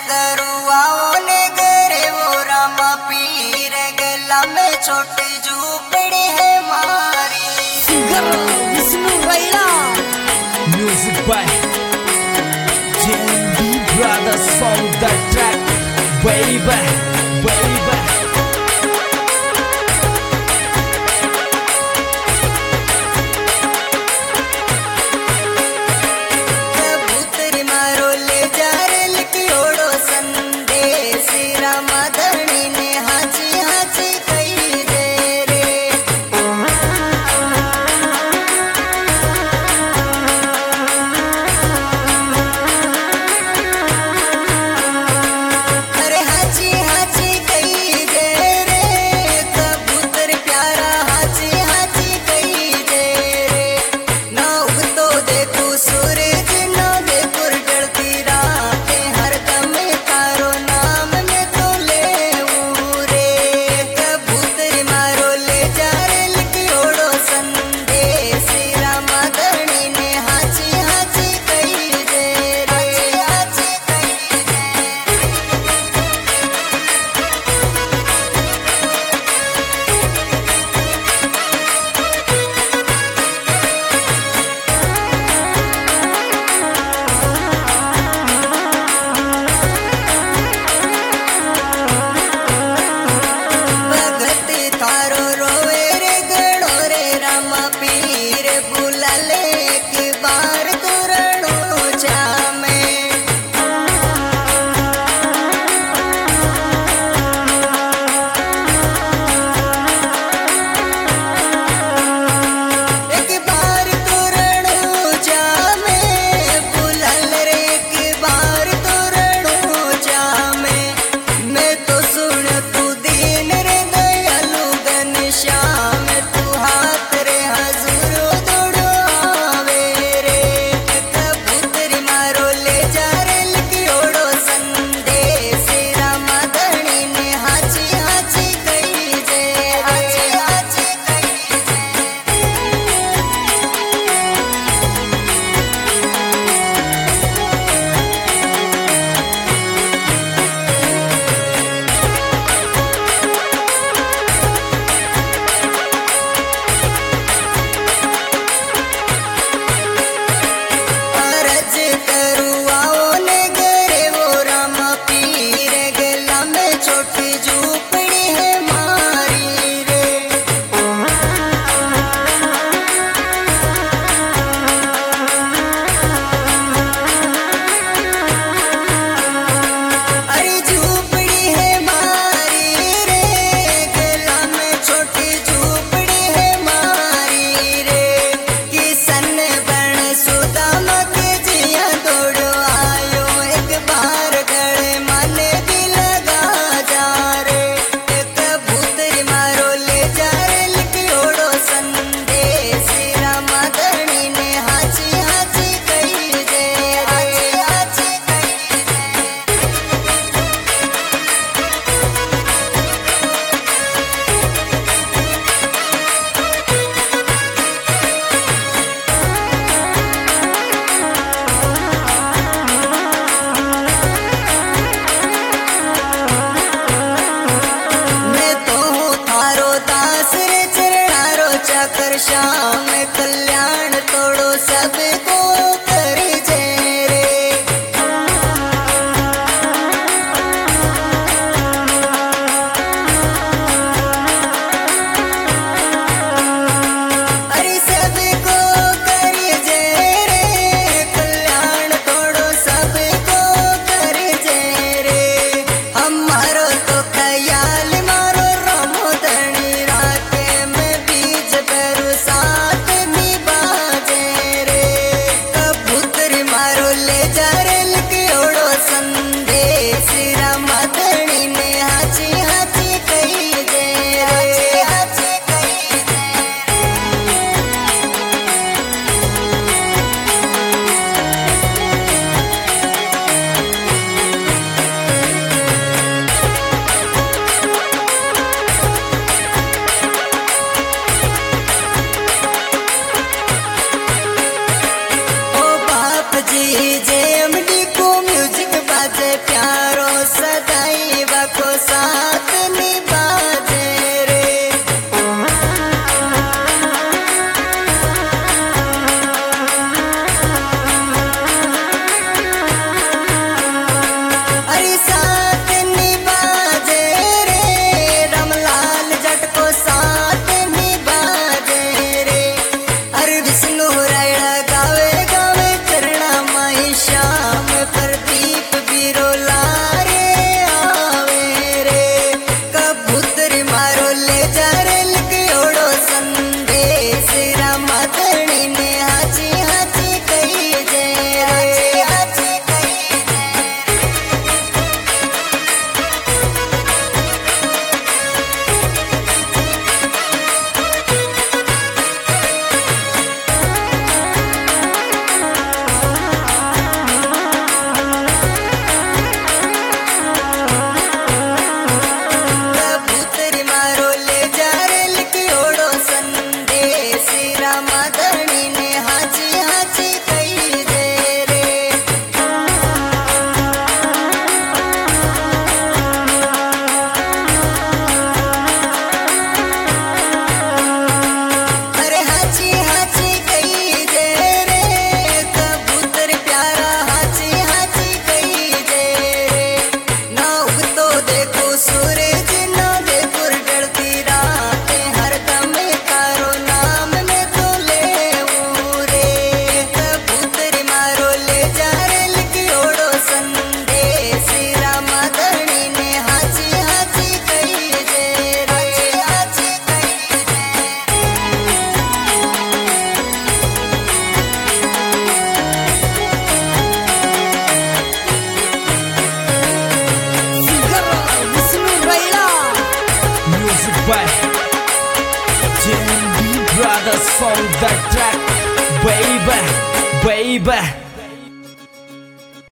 करूँ आओ ने घरे वो रामा पीर गला में छोटी झूपड़ी है मारी। Vishnu रैला Music by JMB Brothers on the track, baby, baby. कबूतर मारो ले जा रे लिखियोड़ो संदेश रामा धनी ने हाजी हाजी कही दे रे। अरे हाजी हाजी कही दे रे कबूतर प्यारा हाजी हाजी कही दे रे। ना उगतो देखो सूरज ना देखो ढलती रातें हर दम तारो नाम में तो ले रे। कबूतर मारो ले जा रे लिखियोड़ो संदेश रामा धनी ने हाजी हाजी कही दे रे। हाजी कही दे भगत थारो रोवे रे गणो रे रामा पीर बुला ले एक बार तुरणो जामे। एक बार तुरणो जामे बुला ले रे एक बार तुरणो जामे। मैं तो सुन तू दीन रे दयालु घनश्याम तू हाथ रे हजूरो दौड़ो आवे रे। कबूतर मारो ले जा रे लिखियोड़ो संदेश रामा धनी ने हाजी हाजी कही दे रे। हाजी हाजी कही दे अर्ज करूँ आओ ने घरे वो रामा पीर गला में छोटी झूपड़ी है मारी रे। अरे झूपड़ी है मारी रे गला में छोटी झूपड़ी है मारी रे। किसन बन सुदामा के जिया दौड़ो आयो एक बार गले मन भी लगा जा रे। कबूतर मारो ले जा रे लिखियोड़ो संदेश रामा धनी ने हाजी हाजी कही दे रे। हाजी हाजी कही दे मैं तो हूँ थारो दास रे चरणारो चाकर श्याम कल्याण तोड़ो सबको करी जय रे। अरे सबको करी जय रे कल्याण तोड़ो सबको करी जय रे। हमारो तो ख्याल मारो रामो धनी राते में बीज करू साथ भी बाजे रे। कबूतर मारो ले जा रे लिखियोड़ो संदेश रामा धनी ने हाजी हाजी कही दे रे। हाजी हाजी कही दे ओ बाप जी JMD को म्यूजिक बाजे प्यारो Music by JMB Brothers on the track, baby, baby.